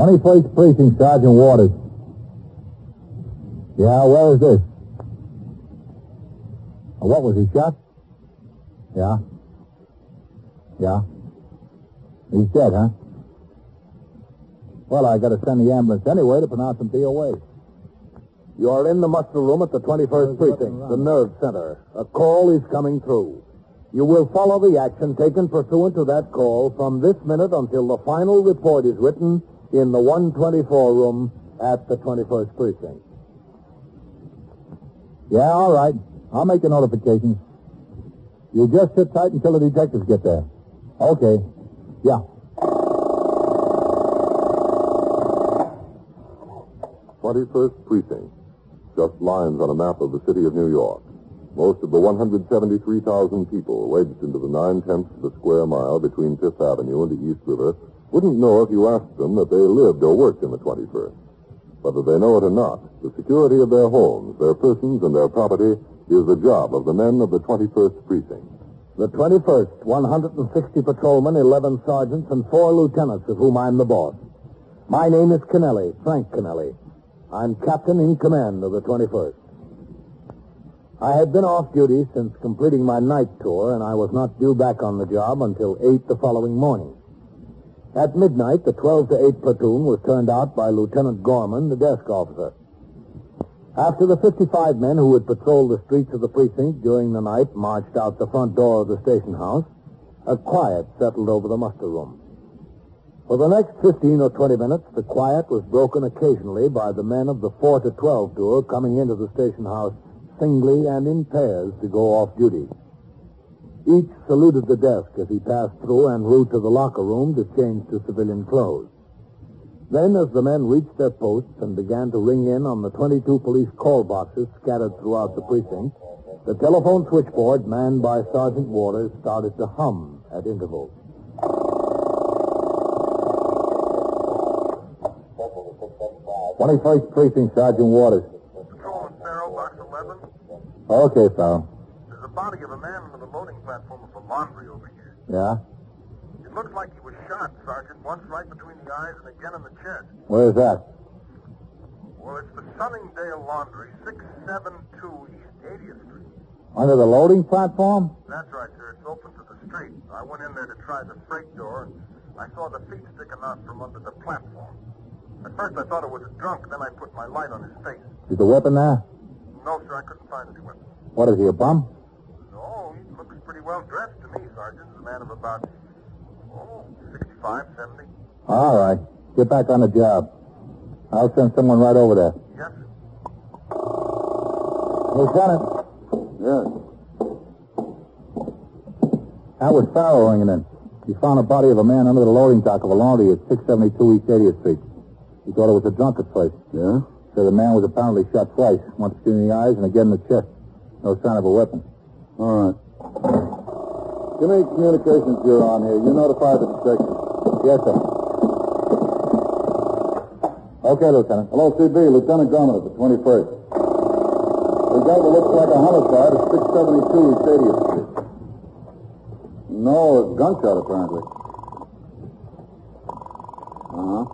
21st Precinct, Sergeant Waters. Yeah, where is this? What was he shot? Yeah. Yeah. He's dead, huh? Well, I got to send the ambulance anyway to pronounce him DOA. You are in the muster room at the 21st Precinct, the nerve center. A call is coming through. You will follow the action taken pursuant to that call from this minute until the final report is written in the 124 room at the 21st Precinct. Yeah, all right. I'll make the notifications. You just sit tight until the detectives get there. Okay. Yeah. 21st Precinct. Just lines on a map of the city of New York. Most of the 173,000 people wedged into the 9/10 of the square mile between Fifth Avenue and the East River wouldn't know if you asked them that they lived or worked in the 21st. Whether they know it or not, the security of their homes, their persons, and their property is the job of the men of the 21st Precinct. The 21st, 160 patrolmen, 11 sergeants, and 4 lieutenants, of whom I'm the boss. My name is Kennelly, Frank Kennelly. I'm captain in command of the 21st. I had been off duty since completing my night tour, and I was not due back on the job until 8 the following morning. At midnight, the 12 to 8 platoon was turned out by Lieutenant Gorman, the desk officer. After the 55 men who had patrolled the streets of the precinct during the night marched out the front door of the station house, a quiet settled over the muster room. For the next 15 or 20 minutes, the quiet was broken occasionally by the men of the 4 to 12 tour coming into the station house singly and in pairs to go off duty. Each saluted the desk as he passed through en route to the locker room to change to civilian clothes. Then, as the men reached their posts and began to ring in on the 22 police call boxes scattered throughout the precinct, the telephone switchboard, manned by Sergeant Waters, started to hum at intervals. 21st Precinct, Sergeant Waters. Patrol in Farrow, box 11. Okay, Farrell. There's a body of a man under the loading platform of the laundry over here. Yeah? It looks like he was shot, Sergeant, once right between the eyes and again in the chest. Where's that? Well, it's the Sunningdale Laundry, 672 East 80th Street. Under the loading platform? That's right, sir. It's open to the street. I went in there to try the freight door, and I saw the feet sticking out from under the platform. At first, I thought it was a drunk. Then I put my light on his face. Is the weapon there? No, sir, I couldn't find any weapon. What is he, a bum? No, he looks pretty well dressed to me, Sergeant. He's a man of about, 65, 70. All right. Get back on the job. I'll send someone right over there. Yes, sir. Lieutenant. Yes. That was Farrell ringing in. He found a body of a man under the loading dock of a laundry at 672 East 80th Street. He thought it was a drunk at first. Yeah? So the man was apparently shot twice, once between the eyes and again in the chest. No sign of a weapon. All right. Give me communications bureau on here. You notify the detective. Yes, sir. Okay, Lieutenant. Hello, CB. Lieutenant Gorman at the 21st. We got what looks like a homicide at 672 East 80th Street. No, a gunshot, apparently. Uh-huh.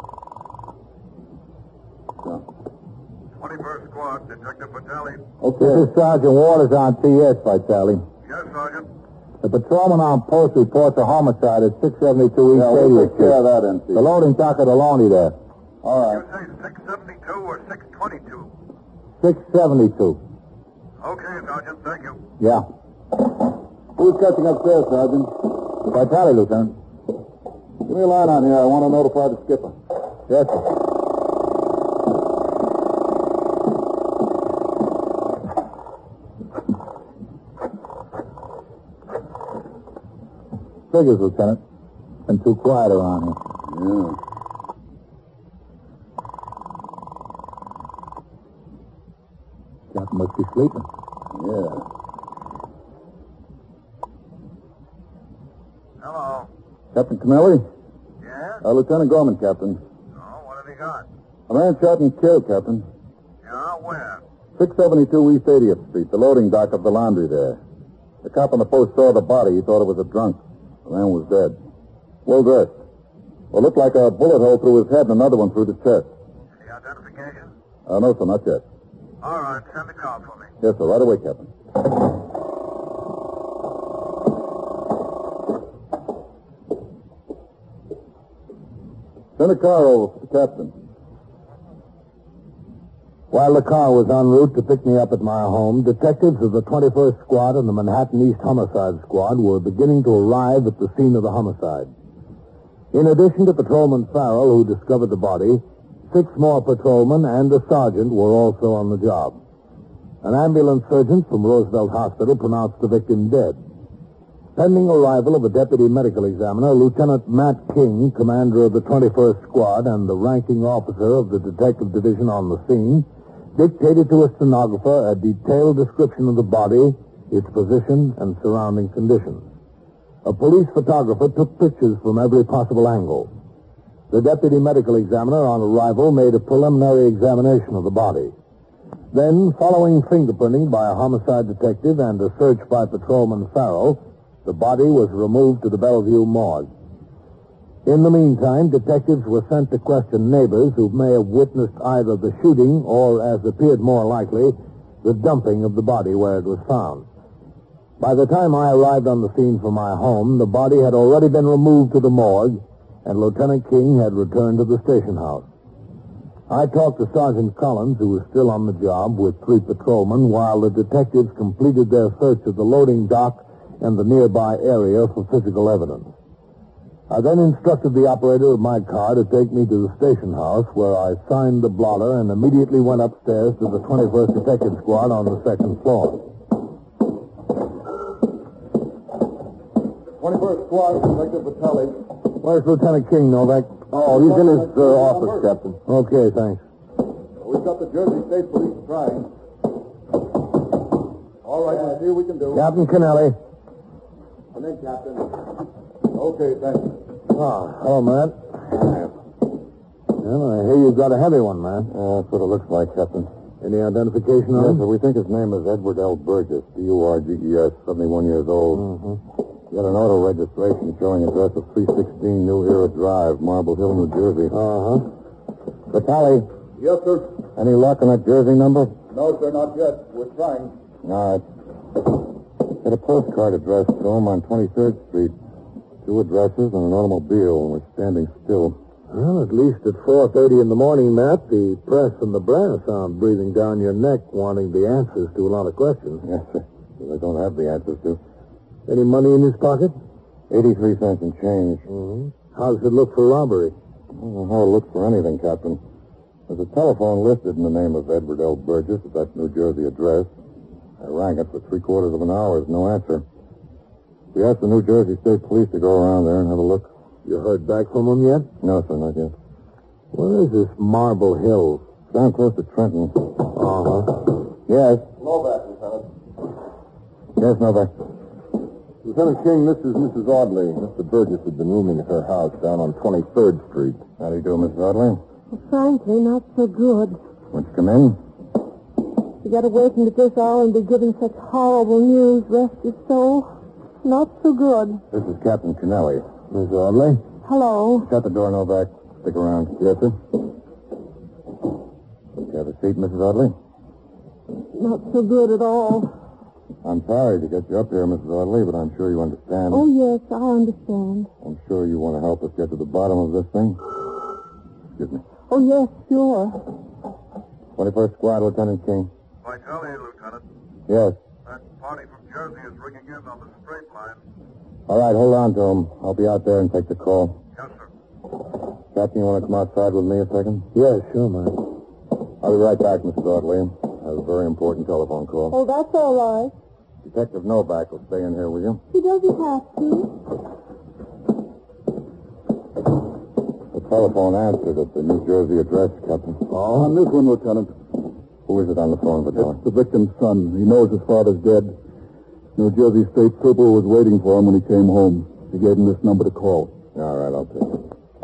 Yeah. 21st Squad, Detective Vitale. Okay. This is Sergeant Waters on TS, Vitale. Yes, Sergeant. The patrolman on post reports a homicide at 672 East Yeah, 80th we'll take Street. care of that, NC. The loading dock of the laundry there. All You right. say 672 or 622? 672. Okay, Sergeant, thank you. Yeah. Who's catching upstairs, Sergeant? Vitale, Lieutenant. Give me a line on here. I want to notify the skipper. Yes, sir. Figures, Lieutenant. Been too quiet around here. Yeah. Captain must be sleeping. Yeah. Hello. Captain Kennelly? Yes? Lieutenant Gorman, Captain. Oh, what have you got? A man shot and killed, Captain. Yeah, where? 672 East 80th Street, the loading dock of the laundry there. The cop on the post saw the body. He thought it was a drunk. The man was dead. Well dressed. Well, looked like a bullet hole through his head and another one through the chest. Any identification? No, sir, not yet. All right, send the car for me. Yes, sir, right away, Captain. Send a car over for the captain. While the car was en route to pick me up at my home, detectives of the 21st Squad and the Manhattan East Homicide Squad were beginning to arrive at the scene of the homicide. In addition to Patrolman Farrell, who discovered the body, 6 more patrolmen and a sergeant were also on the job. An ambulance surgeon from Roosevelt Hospital pronounced the victim dead. Pending arrival of a deputy medical examiner, Lieutenant Matt King, commander of the 21st Squad and the ranking officer of the detective division on the scene, dictated to a stenographer a detailed description of the body, its position, and surrounding conditions. A police photographer took pictures from every possible angle. The deputy medical examiner on arrival made a preliminary examination of the body. Then, following fingerprinting by a homicide detective and a search by Patrolman Farrell, the body was removed to the Bellevue morgue. In the meantime, detectives were sent to question neighbors who may have witnessed either the shooting or, as appeared more likely, the dumping of the body where it was found. By the time I arrived on the scene from my home, the body had already been removed to the morgue, and Lieutenant King had returned to the station house. I talked to Sergeant Collins, who was still on the job, with 3 patrolmen, while the detectives completed their search of the loading dock and the nearby area for physical evidence. I then instructed the operator of my car to take me to the station house, where I signed the blotter and immediately went upstairs to the 21st Detective Squad on the 2nd floor. 21st Squad, Detective Vitelli. Where's Lieutenant King, Novak? Oh, he's in his office, Captain. Okay, thanks. We've got the Jersey State Police trying. All right, we'll see what we can do. Captain Kennelly. Come in, Captain. Okay, thanks. Hello, Matt. Well, I hear you've got a heavy one, man. That's what it looks like, Captain. Any identification on him? Yes, sir. We think his name is Edward L. Burgess, Burgess, 71 years old. Mm-hmm. He had an auto registration showing address of 316 New Era Drive, Marble Hill, New Jersey. Uh-huh. Vitaly. Yes, sir. Any luck on that Jersey number? No, sir, not yet. We're trying. All right. Got a postcard addressed to him on 23rd Street. 2 addresses and an automobile, and we're standing still. Well, at least at 4:30 in the morning, Matt, the press and the brass aren't breathing down your neck wanting the answers to a lot of questions. Yes, sir. They don't have the answers to. Any money in his pocket? 83 cents and change. Mm-hmm. How does it look for robbery? I don't know how to look for anything, Captain. There's a telephone listed in the name of Edward L. Burgess at that New Jersey address. I rang it for 3/4 of an hour. There's no answer. We asked the New Jersey State Police to go around there and have a look. You heard back from him yet? No, sir, not yet. Where is this Marble Hill? Down close to Trenton. Uh-huh. Yes. Novak, Lieutenant. Yes, Novak. Lieutenant King, this is Mrs. Audley. Mr. Burgess had been rooming at her house down on 23rd Street. How do you do, Mrs. Audley? Well, frankly, not so good. Won't you come in? You got away from at this hour and be giving such horrible news. Rest your soul. Not so good. This is Captain Kennelly. Miss Audley? Hello. Shut the door, Novak. Stick around. Yes, sir. Have a seat, Mrs. Audley. Not so good at all. I'm sorry to get you up here, Mrs. Audley, but I'm sure you understand. Oh, yes, I understand. I'm sure you want to help us get to the bottom of this thing. Excuse me. Oh, yes, sure. 21st Squad, Lieutenant King. Vitaly, Lieutenant. Yes. That party from Jersey is ringing in on the straight line. All right, hold on to him. I'll be out there and take the call. Yes, sir. Captain, you want to come outside with me a second? Yes, sure, man. I'll be right back, Mrs. Audley. I have a very important telephone call. Oh, that's all right. Detective Novak will stay in here with you. He doesn't have to. The telephone answered at the New Jersey address, Captain. Oh, on this one, Lieutenant. Who is it on the phone, Vitaly? It's the victim's son. He knows his father's dead. New Jersey State Trooper was waiting for him when he came home. He gave him this number to call. All right, I'll take it.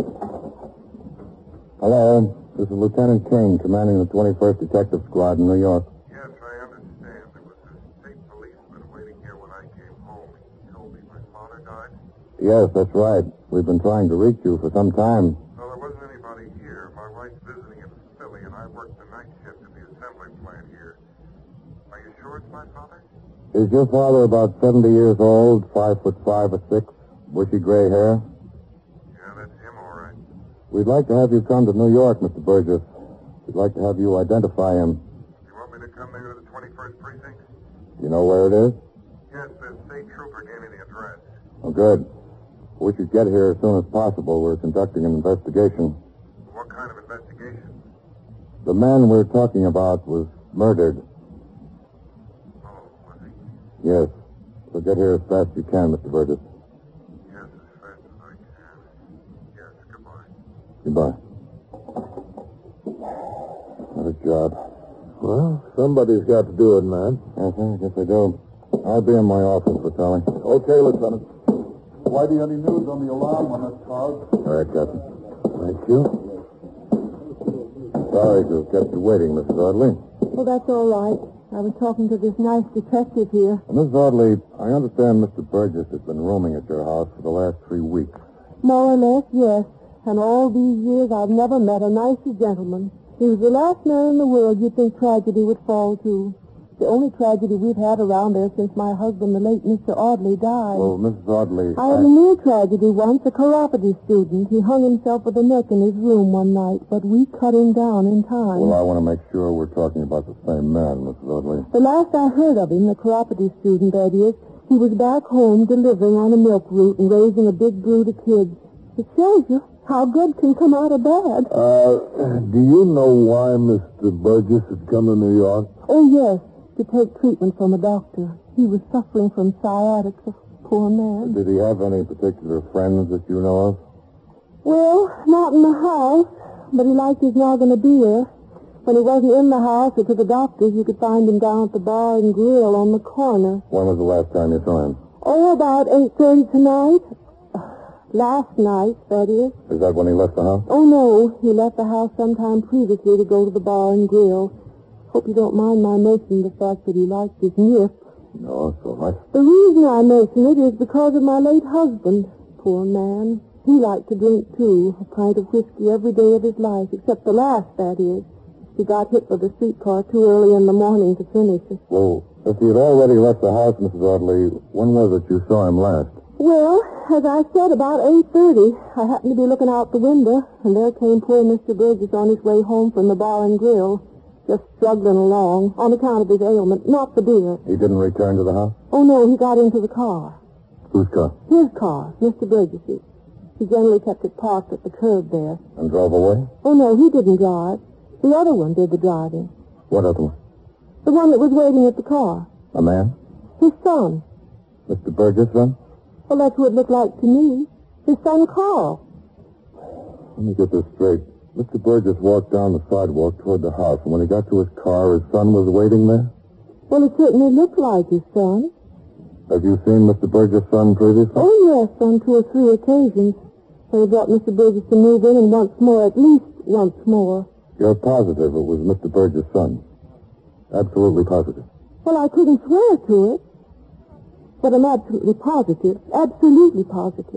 Hello, this is Lieutenant King, commanding the 21st Detective Squad in New York. Yes, I understand. There was a state policeman waiting here when I came home. He told me my father died. Yes, that's right. We've been trying to reach you for some time. Well, there wasn't anybody here. My wife's visiting in Philly, and I work the night shift at the assembly plant here. Are you sure it's my father? Is your father about 70 years old, 5'5" or 6, bushy gray hair? Yeah, that's him, all right. We'd like to have you come to New York, Mr. Burgess. We'd like to have you identify him. You want me to come there to the 21st precinct? You know where it is? Yes, the state trooper gave me the address. Oh, good. We should get here as soon as possible. We're conducting an investigation. What kind of investigation? The man we're talking about was murdered. Oh, was he? Yes. So get here as fast as you can, Mr. Burgess. Yes, as fast as I can. Yes, goodbye. Goodbye. What a job. Well, somebody's got to do it, man. I guess I do. I'll be in my office for telling. Okay, Lieutenant. Whitey, any news on the alarm on that car? All right, Captain. Thank you. Sorry to have kept you waiting, Mrs. Audley. Well, that's all right. I was talking to this nice detective here. Mrs. Audley, I understand Mr. Burgess has been rooming at your house for the last 3 weeks. More or less, yes. And all these years, I've never met a nicer gentleman. He was the last man in the world you'd think tragedy would fall to. The only tragedy we've had around there since my husband, the late Mr. Audley, died. Well, Mrs. Audley... I had a near tragedy once, a chiropody student. He hung himself with a neck in his room one night, but we cut him down in time. Well, I want to make sure we're talking about the same man, Mrs. Audley. The last I heard of him, the chiropody student, that is, he was back home delivering on a milk route and raising a big brood of kids. It shows you how good can come out of bad. Do you know why Mr. Burgess had come to New York? Oh, yes, to take treatment from a doctor. He was suffering from sciatica, poor man. Did he have any particular friends that you know of? Well, not in the house, but he liked his noggin of beer. When he wasn't in the house or to the doctor's, you could find him down at the bar and grill on the corner. When was the last time you saw him? Oh, about 8:30 tonight. Last night, that is. Is that when he left the house? Oh, no. He left the house sometime previously to go to the bar and grill. Hope you don't mind my mentioning the fact that he liked his nip. No, it's all right. The reason I mention it is because of my late husband. Poor man. He liked to drink, too. A pint of whiskey every day of his life, except the last, that is. He got hit with a streetcar too early in the morning to finish it. Well, if he had already left the house, Mrs. Audley, when was it you saw him last? Well, as I said, about 8:30. I happened to be looking out the window, and there came poor Mr. Burgess on his way home from the bar and grill, just struggling along, on account of his ailment, not the beer. He didn't return to the house? Oh, no, he got into the car. Whose car? His car, Mr. Burgess's. He generally kept it parked at the curb there. And drove away? Oh, no, he didn't drive. The other one did the driving. What other one? The one that was waiting at the car. A man? His son. Mr. Burgess, then? Well, that's what it looked like to me. His son, Carl. Let me get this straight. Mr. Burgess walked down the sidewalk toward the house, and when he got to his car, his son was waiting there? Well, it certainly looked like his son. Have you seen Mr. Burgess' son previously? Oh, yes, on 2 or 3 occasions. When he brought Mr. Burgess to move in, and once more, at least once more. You're positive it was Mr. Burgess' son? Absolutely positive? Well, I couldn't swear to it. But I'm absolutely positive. Absolutely positive.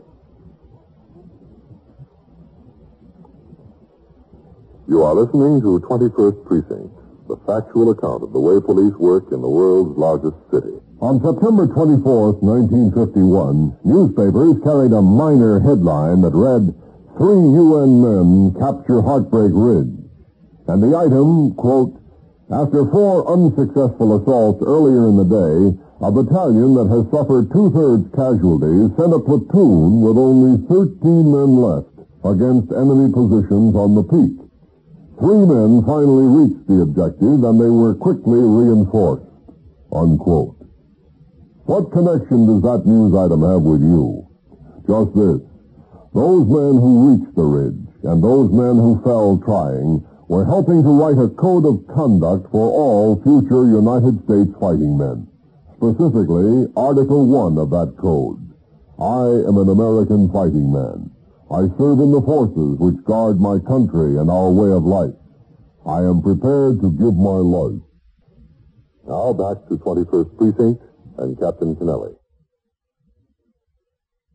You are listening to 21st Precinct, the factual account of the way police work in the world's largest city. On September 24th, 1951, newspapers carried a minor headline that read, 3 UN men capture Heartbreak Ridge. And the item, quote, after 4 unsuccessful assaults earlier in the day, a battalion that has suffered 2/3 casualties sent a platoon with only 13 men left against enemy positions on the peak. 3 men finally reached the objective, and they were quickly reinforced, unquote. What connection does that news item have with you? Just this. Those men who reached the ridge, and those men who fell trying, were helping to write a code of conduct for all future United States fighting men. Specifically, Article 1 of that code. I am an American fighting man. I serve in the forces which guard my country and our way of life. I am prepared to give my life. Now back to 21st Precinct and Captain Kennelly.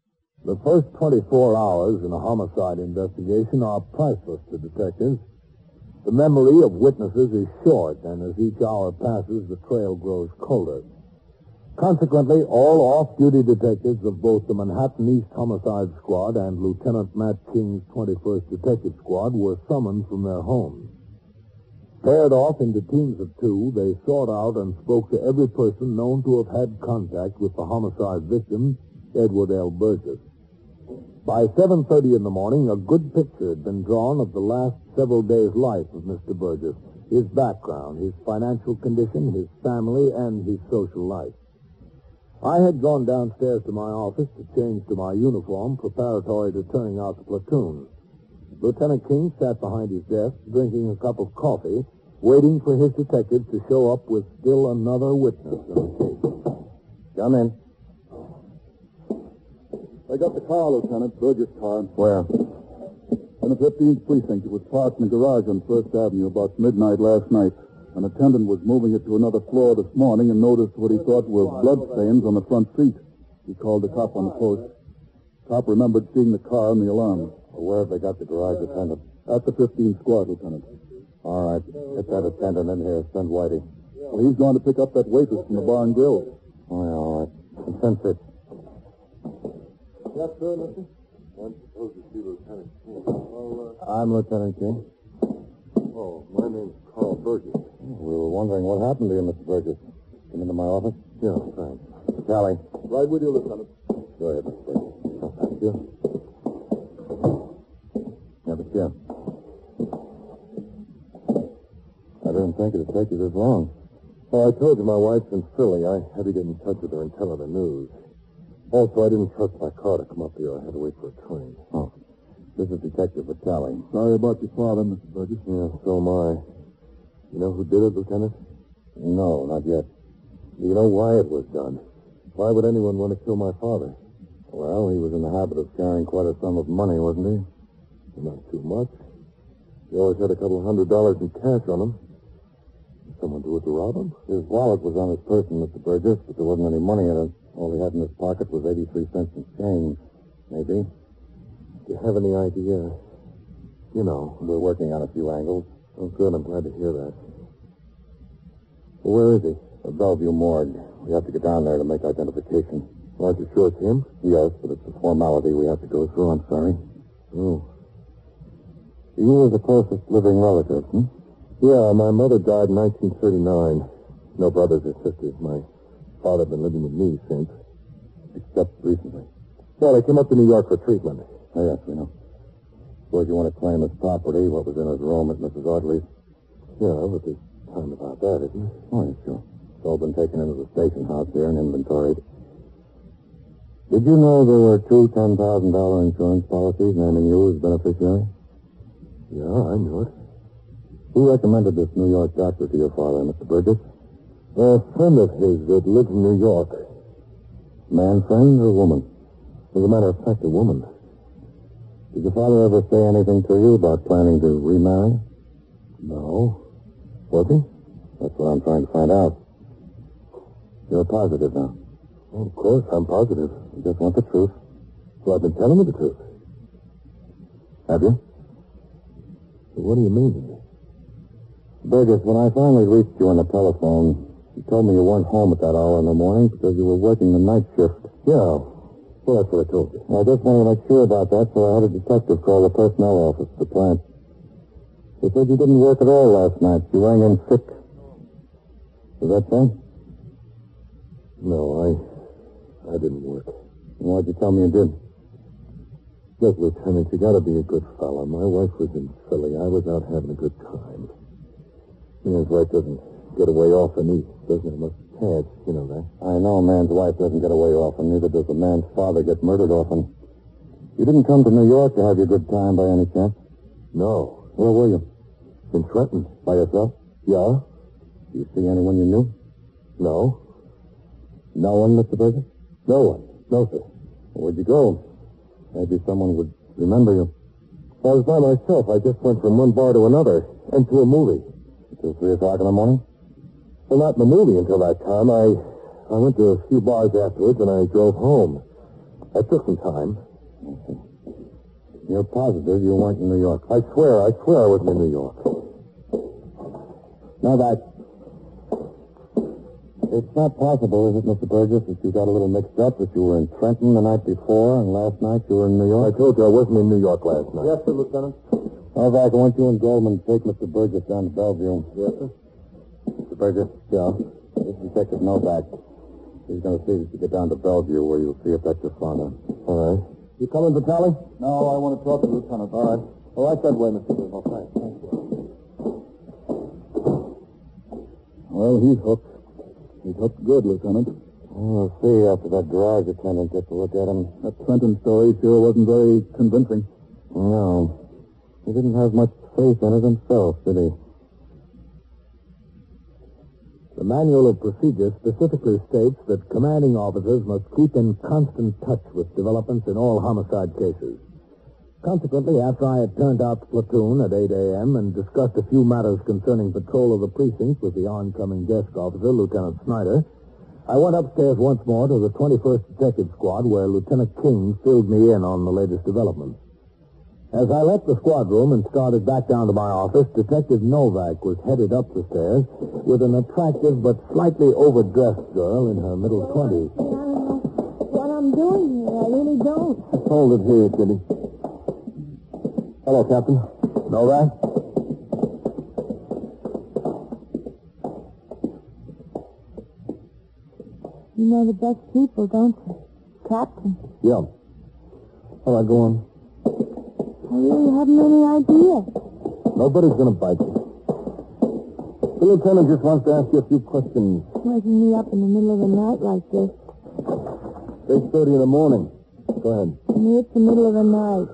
The first 24 hours in a homicide investigation are priceless to detectives. The memory of witnesses is short, and as each hour passes, the trail grows colder. Consequently, all off-duty detectives of both the Manhattan East Homicide Squad and Lieutenant Matt King's 21st Detective Squad were summoned from their homes. Paired off into teams of two, they sought out and spoke to every person known to have had contact with the homicide victim, Edward L. Burgess. By 7:30 in the morning, a good picture had been drawn of the last several days' life of Mr. Burgess, his background, his financial condition, his family, and his social life. I had gone downstairs to my office to change to my uniform preparatory to turning out the platoon. Lieutenant King sat behind his desk, drinking a cup of coffee, waiting for his detectives to show up with still another witness in the case. Come in. I got the car, Lieutenant. Burgess' car. Where? In the 15th precinct. It was parked in a garage on First Avenue about midnight last night. An attendant was moving it to another floor this morning and noticed what he thought were bloodstains on the front seat. He called the cop on the post. Cop remembered seeing the car and the alarm. Where have they got the garage attendant? At the 15th squad, Lieutenant. All right. Get that attendant in here. Send Whitey. Well, he's going to pick up that waitress from the bar and grill. Oh, yeah, all right. And send Fitz. Yes, sir, mister? I'm supposed to see Lieutenant King. I'm Lieutenant King. Oh, my name's Carl Burgess. We were wondering what happened to you, Mr. Burgess. Come into my office? Yeah, thanks. Callie. Right with you, Lieutenant. Go ahead, Mr. Burgess. Oh, thank you. Have a chair. I didn't think it'd take you this long. Well, I told you my wife's in Philly. I had to get in touch with her and tell her the news. Also, I didn't trust my car to come up here. I had to wait for a train. Oh. This is Detective Vitale. Sorry about your father, Mr. Burgess. Yeah, so am I. You know who did it, Lieutenant? No, not yet. Do you know why it was done? Why would anyone want to kill my father? Well, he was in the habit of carrying quite a sum of money, wasn't he? Not too much. He always had a couple $100 in cash on him. Did someone do it to rob him? His wallet was on his person, Mr. Burgess, but there wasn't any money in it. All he had in his pocket was 83 cents in change. Maybe. Do you have any idea? You know. We're working on a few angles. Oh, good. I'm glad to hear that. Well, where is he? The Bellevue morgue. We have to get down there to make identification. Aren't you sure it's him? Yes, but it's a formality we have to go through. I'm sorry. Oh. You were the closest living relative, Yeah, my mother died in 1939. No brothers or sisters. My father had been living with me since. Except recently. Well, I came up to New York for treatment. Oh, yes, we know. Suppose you want to claim his property, what was in his room at Mrs. Audley's. Yeah, but there's time about that, isn't there? Oh, yes, sure. It's all been taken into the station house here and inventoried. Did you know there were two $10,000 insurance policies naming you as beneficiary? Yeah, I knew it. Who recommended this New York doctor to your father, Mr. Burgess? A friend of his that lives in New York. Man friend or woman? As a matter of fact, a woman. Did your father ever say anything to you about planning to remarry? No. Was he? That's what I'm trying to find out. You're positive now. Oh, of course, I'm positive. You just want the truth. Well, I've been telling you the truth. Have you? What do you mean? Burgess, when I finally reached you on the telephone, you told me you weren't home at that hour in the morning because you were working the night shift. Yeah. Well, that's what I told you. I just wanted to make sure about that, so I had a detective call the personnel office at the plant. They said you didn't work at all last night. You rang in sick. Is that so? No, I didn't work. Why'd you tell me you did? Look, Lieutenant, you gotta be a good fella. My wife was in Philly. I was out having a good time. Man's wife doesn't get away often. He doesn't have much chance, you know that. I know a man's wife doesn't get away often. Neither does a man's father get murdered often. You didn't come to New York to have your good time by any chance? No. Where were you? In Trenton. By yourself? Yeah? Do you see anyone you knew? No. No one, Mr. Burgess? No one. No, sir. Where'd you go? Maybe someone would remember you. I was by myself. I just went from one bar to another and to a movie. Till 3 o'clock in the morning? Well, not in the movie until that time. I went to a few bars afterwards and I drove home. I took some time. You're positive you weren't in New York? I swear I wasn't in New York. Novak. It's not possible, is it, Mr. Burgess, that you got a little mixed up, that you were in Trenton the night before, and last night you were in New York? I told you I wasn't in New York last night. Yes, sir, Lieutenant. Novak, I want you and Goldman to take Mr. Burgess down to Bellevue. Yes, sir. Mr. Burgess? Yeah? This is Detective Novak. He's going to see that you get down to Bellevue, where you'll see if that's your father. All right. You coming, Vitaly? No, I want to talk to the lieutenant. All right. All right, that way, Mr. Burgess. Okay. Well, he's hooked. He's hooked good, Lieutenant. We'll see after that garage attendant gets a look at him. That Trenton story sure wasn't very convincing. No. He didn't have much faith in it himself, did he? The Manual of Procedure specifically states that commanding officers must keep in constant touch with developments in all homicide cases. Consequently, after I had turned out the platoon at 8 a.m. and discussed a few matters concerning patrol of the precinct with the oncoming desk officer, Lieutenant Snyder, I went upstairs once more to the 21st Detective Squad, where Lieutenant King filled me in on the latest developments. As I left the squad room and started back down to my office, Detective Novak was headed up the stairs with an attractive but slightly overdressed girl in her middle 20s. I don't know what I'm doing here. I really don't. Hold it here, Kitty. Hello, Captain. Novak? You know the best people, don't you? Captain. Yeah. All right, go on. I really haven't any idea. Nobody's going to bite you. The lieutenant just wants to ask you a few questions. Waking me up in the middle of the night like this. 8:30 in the morning. Go ahead. I mean, it's the middle of the night.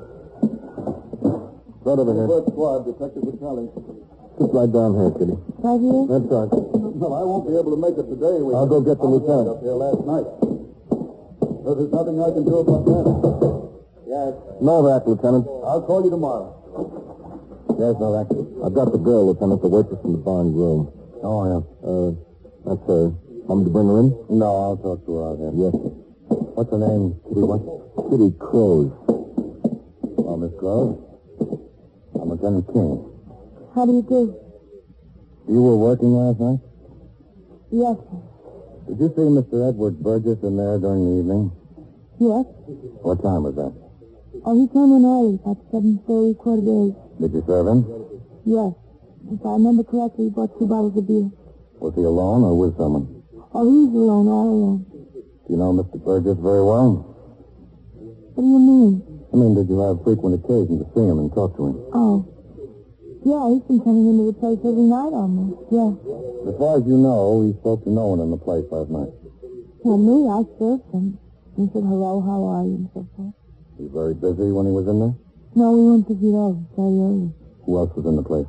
Right over here. First squad, Detective Vitaly. Sit right down here, Kitty. Right here? That's right. Well, I won't be able to make it today. I'll go get the lieutenant. Up here last night. But there's nothing I can do about that. Yes. Novak, Lieutenant. I'll call you tomorrow. Yes, Novak. I've got the girl, Lieutenant, the waitress in the barn room. Oh, yeah. That's her. Want me to bring her in? No, I'll talk to her out here. Yes, sir. What's her name, Kitty? What? Kitty Crows. Oh, Miss Groves. I'm Lieutenant King. How do you do? You were working last night? Yes, sir. Did you see Mr. Edward Burgess in there during the evening? Yes? What time was that? Oh, he came in early, about 7:30, quarter to 8. Did you serve him? Yes. If I remember correctly, he bought 2 bottles of beer. Was he alone or with someone? Oh, he's alone, all alone. Do you know Mr. Burgess very well? What do you mean? I mean, did you have frequent occasion to see him and talk to him? Oh. Yeah, he's been coming into the place every night almost, yeah. As far as you know, he spoke to no one in the place last night. Well, me, I served him. He said, hello, how are you, and so forth. Was he very busy when he was in there? No, we went to get over very early. Who else was in the place?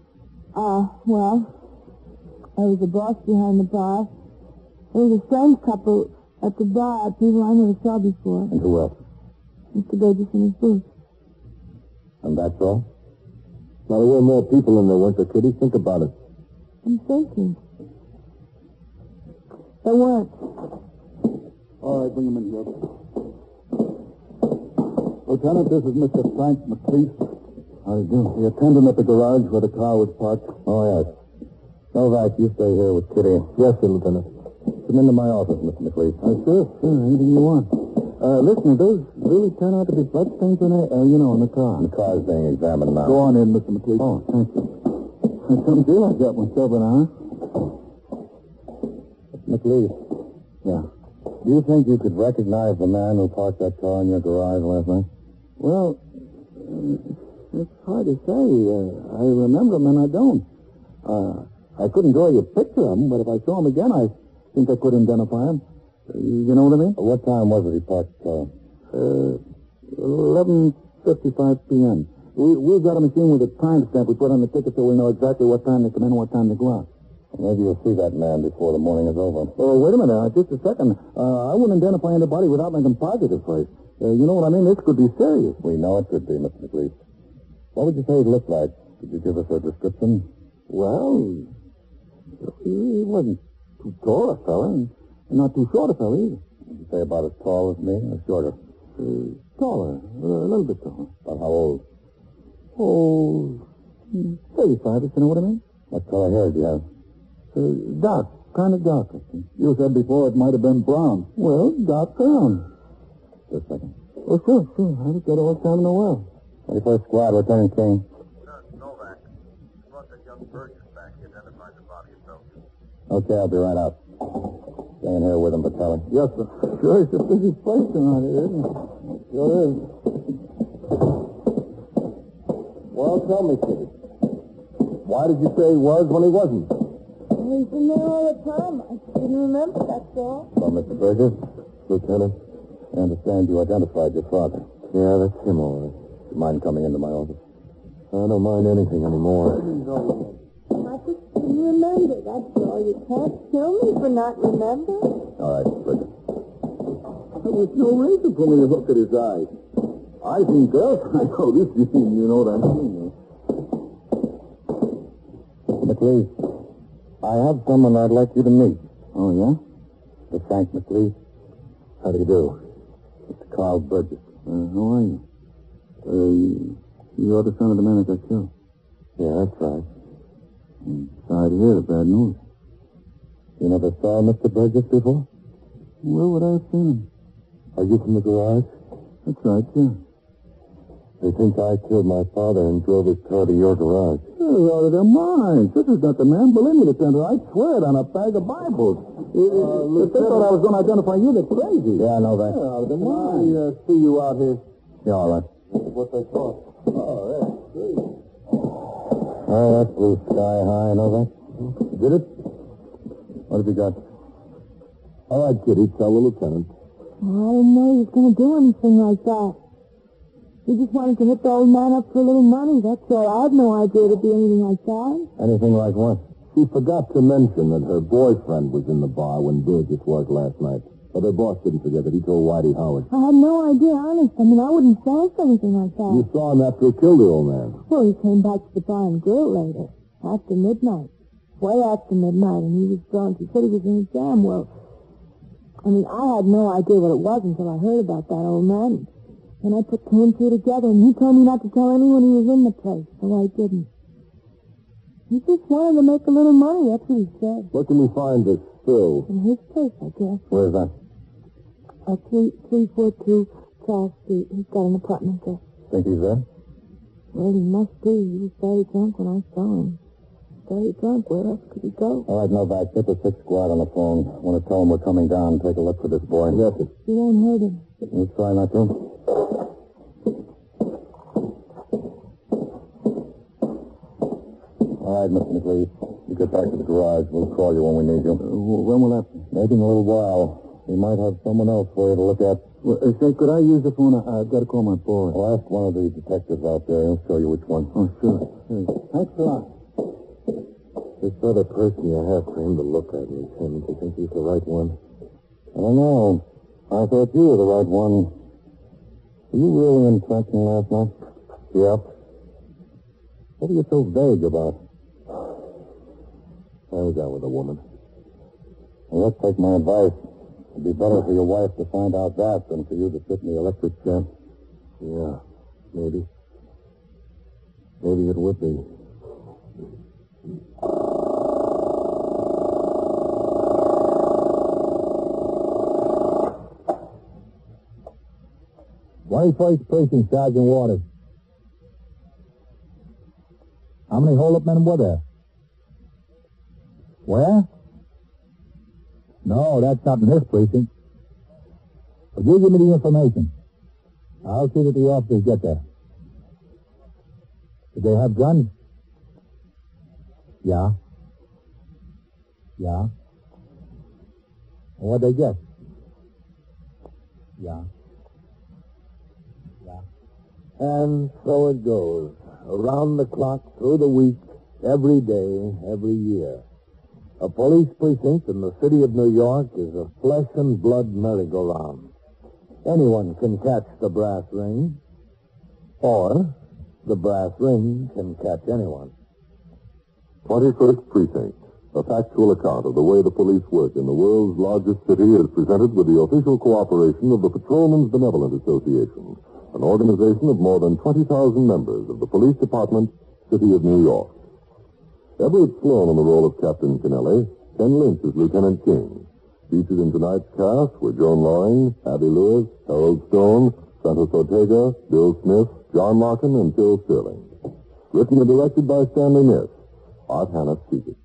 Well, there was a boss behind the bar. There was a strange couple at the bar, people I never saw before. And who else? Mr. Burgess in his booth. And that's all? Now, there were more people in there, weren't there, Kitty? Think about it. I'm thinking. There weren't. All right, bring him in here. Lieutenant, this is Mr. Frank McLeese. How do you do? The attendant at the garage where the car was parked. Oh, yes. Novak, you stay here with Kitty. Yes, sir, Lieutenant. Come into my office, Mr. McLeese. Sure. Anything you want. Listen, those really turn out to be bloodstains on the car. The car's being examined now. Go on in, Mr. McLeese. Oh, thank you. I don't feel like that myself, but McLeese. Yeah. Do you think you could recognize the man who parked that car in your garage last night? Well, it's hard to say. I remember him and I don't. I couldn't draw you a picture of him, but if I saw him again, I think I could identify him. You know what I mean? What time was it he parked the car? 11:55 p.m. We've got a machine with a timestamp we put on the ticket so we know exactly what time they come in and what time they go out. Maybe you'll see that man before the morning is over. Oh, wait a minute. Just a second. I wouldn't identify anybody without making positive first. You know what I mean? This could be serious. We know it could be, Mr. McLeese. What would you say he looked like? Could you give us a description? Well, he wasn't too tall a fella, and not too short a fella either. Would you say about as tall as me or shorter? Taller. A little bit taller. About how old? Oh, 35, if you know what I mean. What color hair do you have? Dark. Kind of dark, I think. You said before it might have been brown. Well, dark brown. Just a second. Oh, sure. I just got all the time in the world. 21st Squad, Lieutenant King. Novak. You brought that young Burgess back. He identified the body himself. Okay, I'll be right out. Staying here with him, Vitelli. Yes, sir. Sure, it's a busy place around here, isn't it? Sure is. Well, tell me, kid. Why did you say he was when he wasn't? Well, he's been there all the time. I didn't remember, that's all. Well, Mr. Burgess, Lieutenant, I understand you identified your father. Yeah, that's him, all right. Do you mind coming into my office? I don't mind anything anymore. I just didn't remember, that's all. You can't kill me for not remembering. All right, Burgess. There was no reason for me to look at his eyes. I think girls, I know this, you know what I mean. McLeese, I have someone I'd like you to meet. Oh, yeah? Mr. Frank McLeese. How do you do? Mr. Carl Burgess. How are you? You're the son of the man that got killed. Yeah, that's right. Sorry to hear the bad news. You never saw Mr. Burgess before? Where would I have seen him? Are you from the garage? That's right, yeah. They think I killed my father and drove his car to your garage. You're out of their minds. This is not the man. Believe me, Lieutenant, I swear it on a bag of Bibles. If they thought I was going to identify you, they're crazy. Yeah, I know that. They're out of their minds. I see you out here. Yeah, all right. What they thought. Oh, that's great. Oh, that's blue sky high, I know that. Did it? What have you got? All right, Kitty, tell the lieutenant. Oh, I didn't know he was going to do anything like that. He just wanted to hit the old man up for a little money, that's all. I had no idea it'd be anything like that. Anything like what? She forgot to mention that her boyfriend was in the bar when Burgess was last night. But her boss didn't forget that he told Whitey Howard. I had no idea, honest. I mean, I wouldn't say anything like that. You saw him after he killed the old man. Well, he came back to the bar and grill later, after midnight. Way after midnight, and he was drunk. He said he was in a jam. Well, I mean, I had no idea what it was until I heard about that old man. And I put two and two together, and he told me not to tell anyone he was in the place, so I didn't. He just wanted to make a little money, that's what he said. Where can we find this Phil? In his place, I guess. Where's that? 342 Charles Street. He's got an apartment there. Think he's there? Well, he must be. He was very drunk when I saw him. Very drunk. Where else could he go? All right, Novak, get the 6th Squad on the phone. I want to tell him we're coming down and take a look for this boy. Yes, sir. You won't hurt him. You try not to. All right, Mr. McLeese. You get back to the garage. We'll call you when we need you. When will that be? Maybe in a little while. We might have someone else for you to look at. Well, say, could I use the phone? I've got to call my boy. I'll ask one of the detectives out there. He'll show you which one. Oh, sure. Thanks a lot. This other person you have for him to look at, Miss Simmons, you think he's the right one? I don't know. I thought you were the right one. Were you really in Trenton last night? Yep. What are you so vague about? I was out with a woman. Well, let's take my advice. It'd be better for your wife to find out that than for you to sit in the electric chair. Yeah, maybe. Maybe it would be. First Precinct, Sergeant Waters. How many hold-up men were there? Where? No, that's not in this precinct. But you give me the information. I'll see that the officers get there. Did they have guns? Yeah. Yeah. What'd they get? Yeah. Yeah. And so it goes. Around the clock, through the week, every day, every year. A police precinct in the city of New York is a flesh and blood merry-go-round. Anyone can catch the brass ring, or the brass ring can catch anyone. 21st Precinct, A factual account of the way the police work in the world's largest city is presented with the official cooperation of the Patrolmen's Benevolent Association, an organization of more than 20,000 members of the Police Department, City of New York. Everett Sloan in the role of Captain Kennelly, Ken Lynch as Lieutenant King. Featured in tonight's cast were Joan Loring, Abby Lewis, Harold Stone, Santos Ortega, Bill Smith, John Larkin, and Phil Sterling. Written and directed by Stanley Niss. Art Hannah speaking.